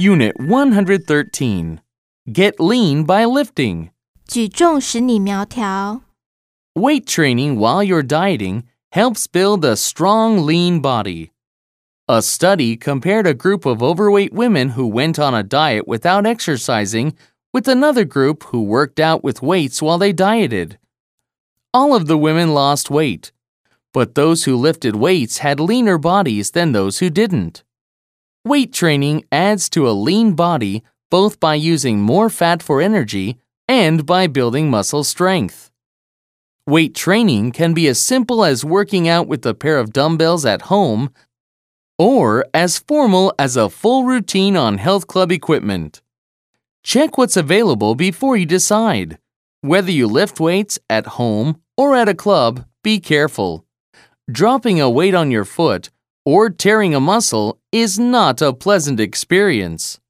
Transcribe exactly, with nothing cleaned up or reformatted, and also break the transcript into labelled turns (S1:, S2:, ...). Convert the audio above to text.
S1: Unit one hundred thirteen. Get lean by lifting.
S2: 举重使你苗条。
S1: Weight training while you're dieting helps build a strong, lean body. A study compared a group of overweight women who went on a diet without exercising with another group who worked out with weights while they dieted. All of the women lost weight, but those who lifted weights had leaner bodies than those who didn't. Weight training adds to a lean body both by using more fat for energy and by building muscle strength. Weight training can be as simple as working out with a pair of dumbbells at home or as formal as a full routine on health club equipment. Check what's available before you decide. Whether you lift weights at home or at a club, be careful. Dropping a weight on your foot or tearing a muscle is not a pleasant experience.